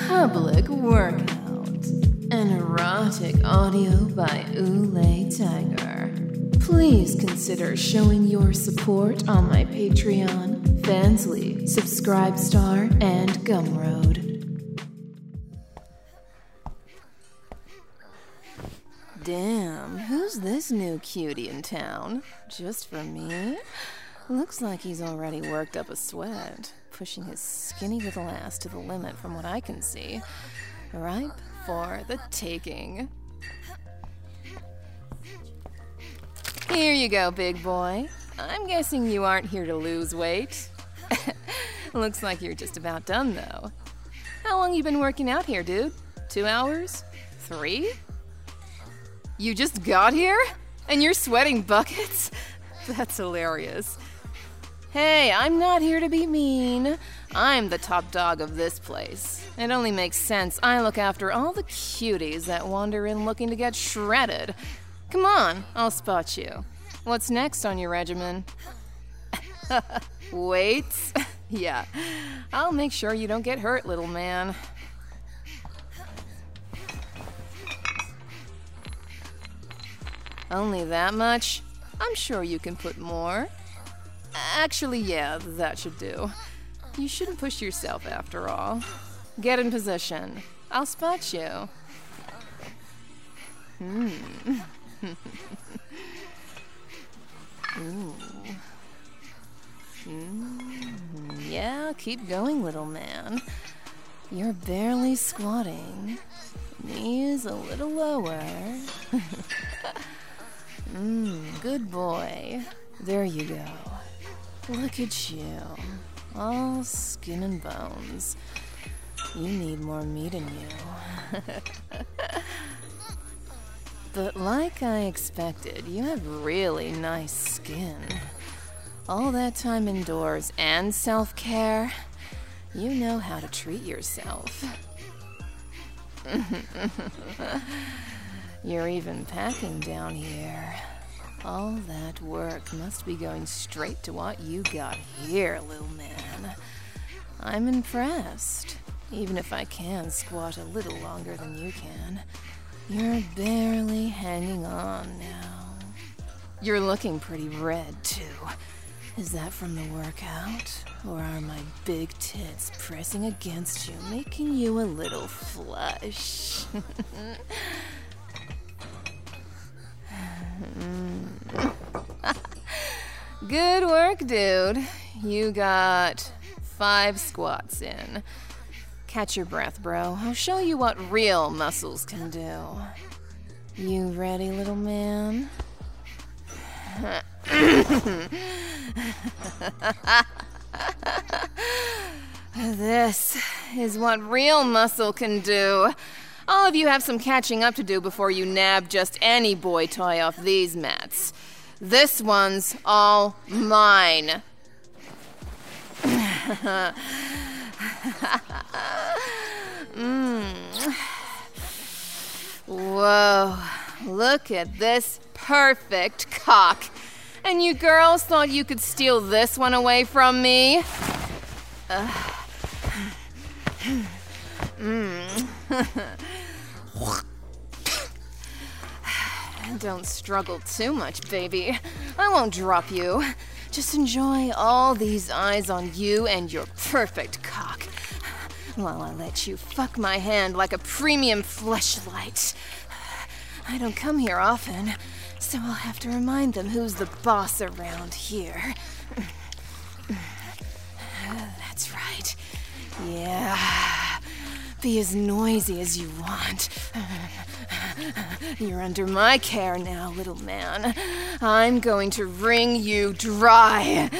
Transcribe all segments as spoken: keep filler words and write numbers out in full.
public workout. An erotic audio by Oolay Tiger. Please consider showing your support on my Patreon, Fansly, Subscribestar, and Gumroad. Damn, who's this new cutie in town? Just for me? Looks like he's already worked up a sweat, pushing his skinny little ass to the limit from what I can see. Ripe for the taking. Here you go, big boy. I'm guessing you aren't here to lose weight. Looks like you're just about done, though. How long you been working out here, dude? Two hours? Three? You just got here? And you're sweating buckets? That's hilarious. Hey, I'm not here to be mean. I'm the top dog of this place. It only makes sense I look after all the cuties that wander in looking to get shredded. Come on, I'll spot you. What's next on your regimen? Weights? Yeah, I'll make sure you don't get hurt, little man. Only that much? I'm sure you can put more. Actually, yeah, that should do. You shouldn't push yourself after all. Get in position. I'll spot you. Hmm. Ooh. Mm. Yeah, keep going, little man. You're barely squatting. Knees a little lower. Mmm, good boy. There you go. Look at you. All skin and bones. You need more meat in you. But like I expected, you have really nice skin. All that time indoors and self-care, you know how to treat yourself. You're even packing down here. All that work must be going straight to what you got here, little man. I'm impressed. Even if I can squat a little longer than you can, you're barely hanging on now. You're looking pretty red, too. Is that from the workout? Or are my big tits pressing against you, making you a little flush? Good work, dude. You got five squats in. Catch your breath, bro. I'll show you what real muscles can do. You ready, little man? This is what real muscle can do. All of you have some catching up to do before you nab just any boy toy off these mats. This one's all mine. mm. Whoa, look at this perfect cock. And you girls thought you could steal this one away from me? Uh. mm. Don't struggle too much, baby. I won't drop you. Just enjoy all these eyes on you and your perfect cock, while I let you fuck my hand like a premium fleshlight. I don't come here often, so I'll have to remind them who's the boss around here. That's right. Yeah. Be as noisy as you want. You're under my care now, little man. I'm going to wring you dry.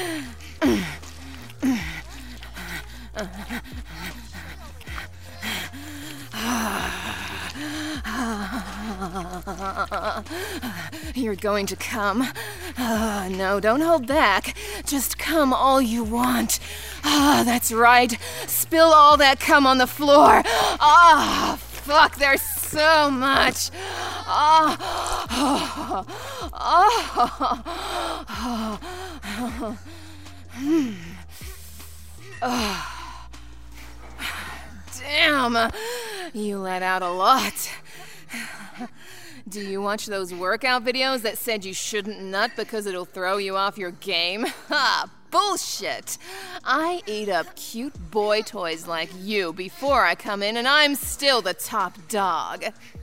You're going to come. Uh, no, don't hold back. Just come all you want. Ah, that's right. Spill all that cum on the floor. Ah, fuck, there's so much. Ah, oh, oh, oh, oh. damn! You let out a lot. Do you watch those workout videos that said you shouldn't nut because it'll throw you off your game? Ha! Bullshit! I eat up cute boy toys like you before I come in, and I'm still the top dog.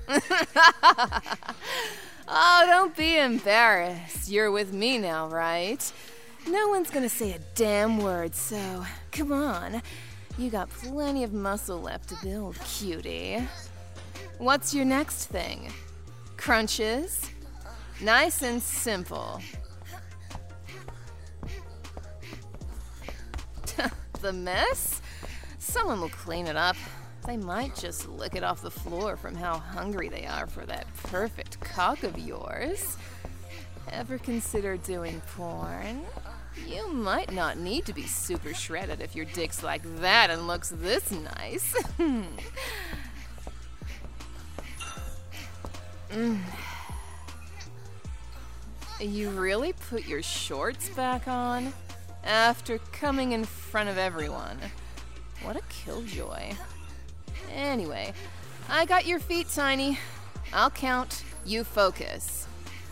Oh, don't be embarrassed. You're with me now, right? No one's gonna say a damn word, so come on. You got plenty of muscle left to build, cutie. What's your next thing? Crunches? Nice and simple. The mess? Someone will clean it up. They might just lick it off the floor from how hungry they are for that perfect cock of yours. Ever consider doing porn? You might not need to be super shredded if your dick's like that and looks this nice. mm. You really put your shorts back on? After coming in front of everyone. What a killjoy. Anyway, I got your feet, Tiny. I'll count, you focus.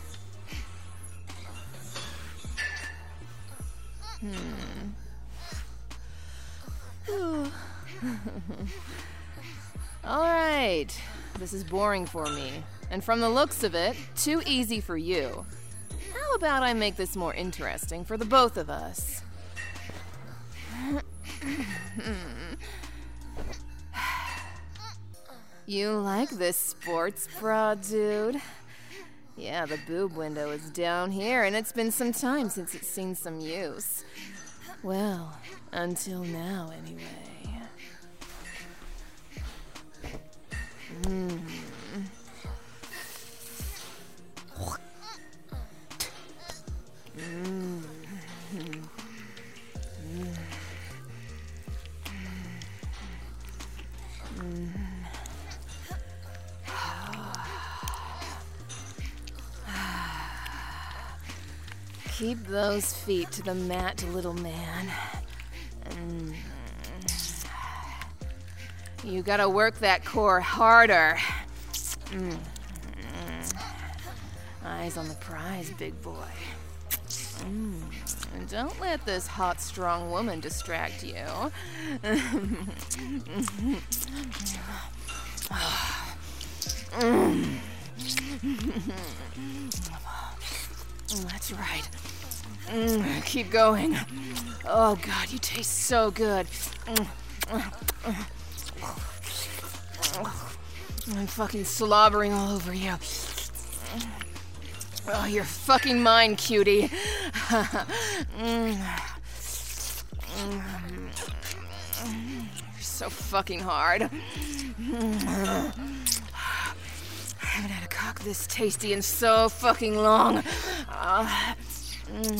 Hmm. All right. This is boring for me. And from the looks of it, too easy for you. How about I make this more interesting for the both of us? You like this sports bra, dude? Yeah, the boob window is down here, and it's been some time since it's seen some use. Well, until now, anyway. Mm. Mm. Keep those feet to the mat, little man. Mm. You gotta work that core harder. Mm. Eyes on the prize, big boy. Mm. And don't let this hot, strong woman distract you. mm. That's right. Mm, keep going. Oh, God, you taste so good. I'm fucking slobbering all over you. Oh, you're fucking mine, cutie. You're so fucking hard. I haven't had a cock this tasty in so fucking long. Uh, mm,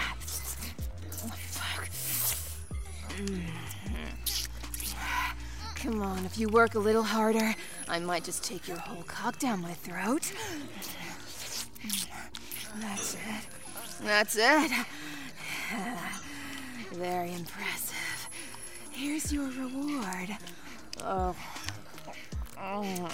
fuck. Mm. Come on, if you work a little harder, I might just take your whole cock down my throat. That's it. That's it. Very impressive. Here's your reward. Oh. Oh.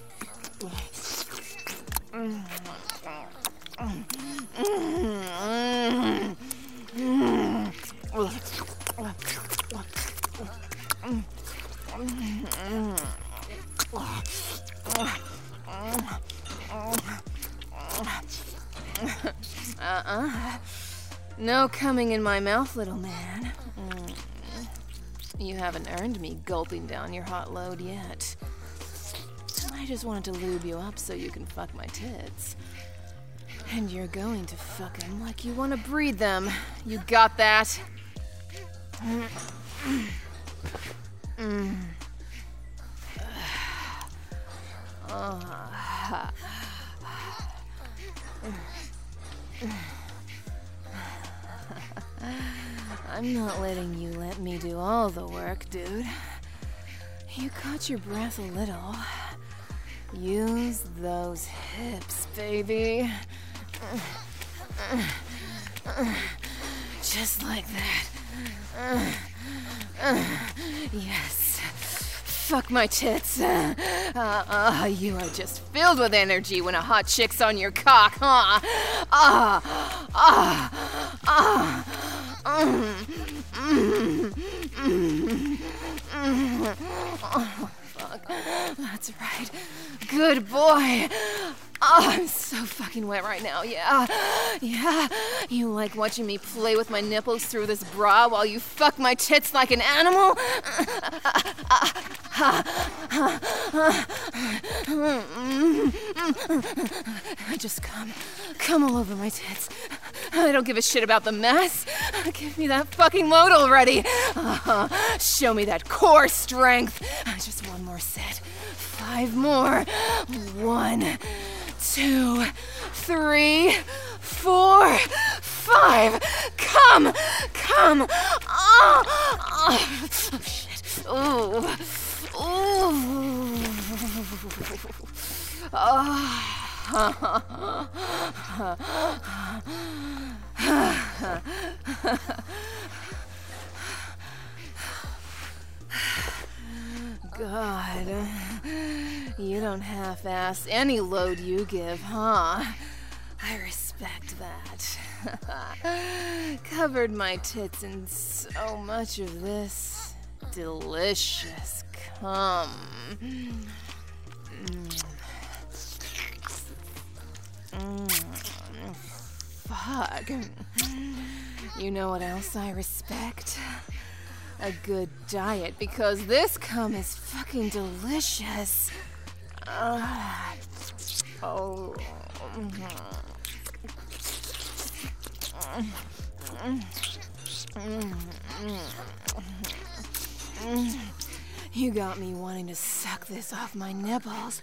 Uh-uh. No coming in my mouth, little man. Mm. You haven't earned me gulping down your hot load yet. I just wanted to lube you up so you can fuck my tits. And you're going to fuck them like you want to breed them. You got that? Mm. Mm. Oh. I'm not letting you let me do all the work, dude. You caught your breath a little. Use those hips, baby. Just like that. Yes. fuck my tits. Uh, uh, you are just filled with energy when a hot chick's on your cock, huh? Ah, ah, ah. Mm, mm, mm, mm. Oh, fuck. That's right. Good boy. Oh, I'm so fucking wet right now, yeah. Yeah. You like watching me play with my nipples through this bra while you fuck my tits like an animal? Just come. Come all over my tits. I don't give a shit about the mess. Give me that fucking load already. Uh, show me that core strength. Just one more set. Five more. One, two, three, four, five. Come, come. Oh, oh, oh shit. Ooh, ooh. Oh. God, you don't half-ass any load you give, huh? I respect that. Covered my tits in so much of this delicious cum. Mm. Mm. Fuck. You know what else I respect? A good diet, because this cum is fucking delicious. Uh, oh. You got me wanting to suck this off my nipples.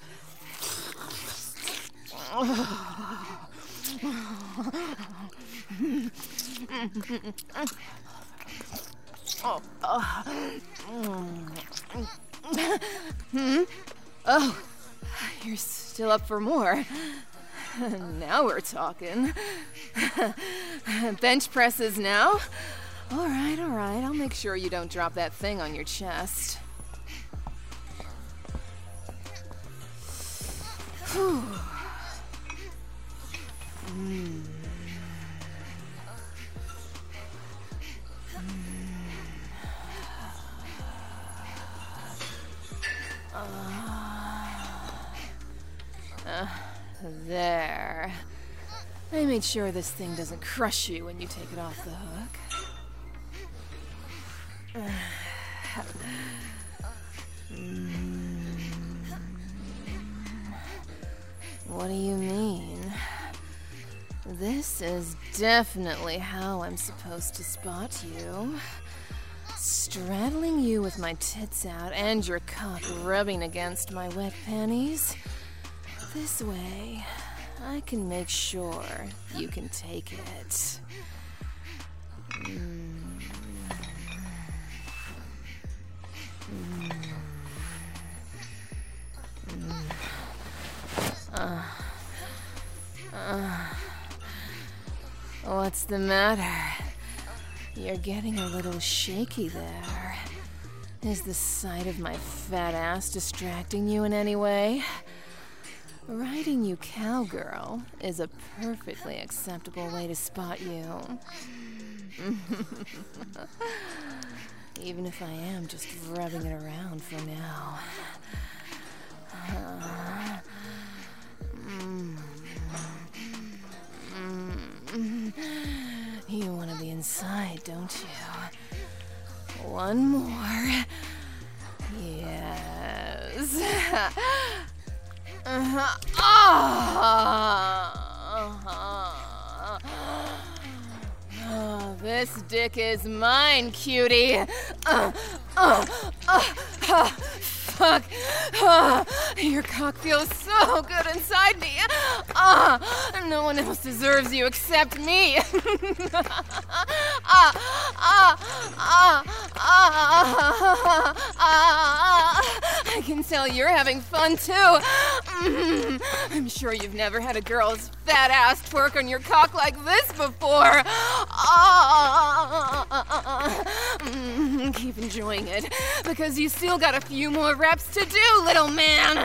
Oh, oh. Hmm? Oh, you're still up for more. Now we're talking. Bench presses now? All right, all right. I'll make sure you don't drop that thing on your chest. Whew. Mm. Uh, there. I made sure this thing doesn't crush you when you take it off the hook. Mm. What do you mean? This is definitely how I'm supposed to spot you. Straddling you with my tits out and your cock rubbing against my wet panties. This way, I can make sure you can take it. Mm. Mm. Mm. Uh. Uh. What's the matter? You're getting a little shaky there. Is the sight of my fat ass distracting you in any way? Riding you cowgirl is a perfectly acceptable way to spot you. Even if I am just rubbing it around for now. Uh, mm, mm, you want to be inside, don't you? One more. Yes. Uh-huh. Oh. Oh, this dick is mine, cutie. Uh, uh, uh, uh, fuck. Uh, your cock feels so good inside me. Uh, no one else deserves you except me. uh, uh, uh, uh, uh, uh, I can tell you're having fun too. Mm, I'm sure you've never had a girl's fat ass twerk on your cock like this before. Mm, keep enjoying it, because you still got a few more reps to do, little man.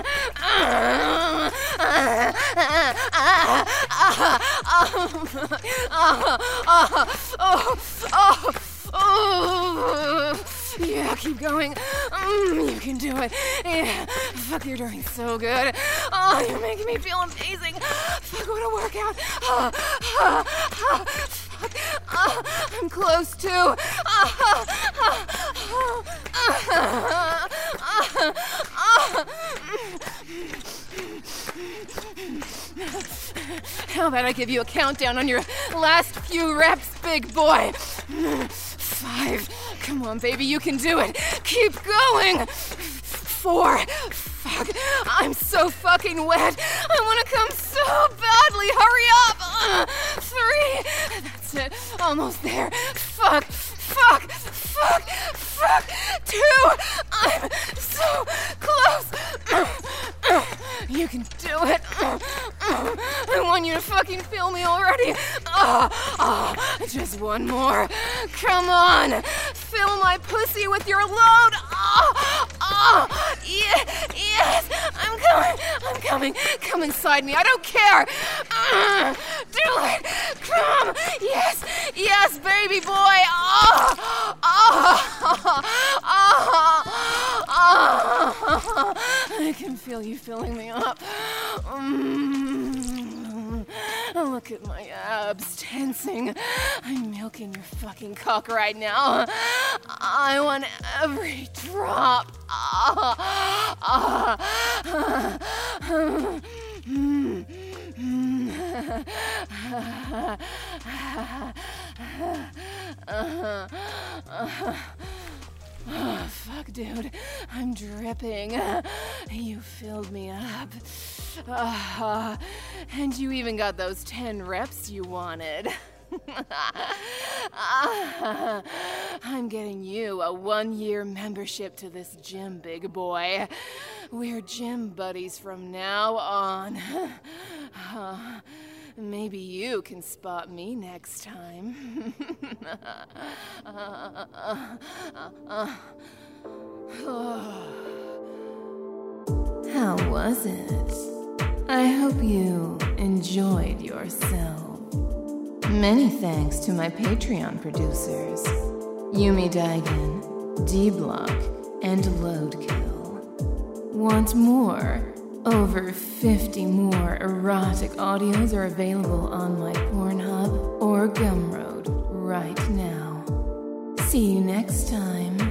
Yeah, keep going. Mm, you can do it. Yeah. Fuck, you're doing so good. Oh, you're making me feel amazing. Fuck, what a workout. Oh, oh, oh, fuck. Oh, I'm close too. Oh, oh, oh, oh, oh. How about I give you a countdown on your last few reps, big boy? Five. Come on, baby, you can do it. Keep going. Four. Fuck, I'm so fucking wet. I want to come so badly. Hurry up. Uh, three. That's it. Almost there. Fuck. Fuck. Fuck. Fuck. Two. I'm so close. You can do it. I want you to fucking feel me already. Oh, oh, just one more. Come on. Fill my pussy with your load. Oh, oh, yeah, yes. I'm coming. I'm coming. Come inside me. I don't care. Uh, do it. Come. Yes. Yes, baby boy. Oh, oh, oh, oh, oh. I can feel you filling me up. Mm. Look at my abs tensing. I'm milking your fucking cock right now. I want every drop. Ah, ah, ah, ah. Mm. Mm. uh, uh, Oh, fuck, dude. I'm dripping. You filled me up. Uh, and you even got those ten reps you wanted. uh, I'm getting you a one-year membership to this gym, big boy. We're gym buddies from now on. uh, Maybe you can spot me next time. How was it? I hope you enjoyed yourself. Many thanks to my Patreon producers, Yumi Daigen, D-Block, and Loadkill. Want more? Over fifty more erotic audios are available on my Pornhub or Gumroad right now. See you next time.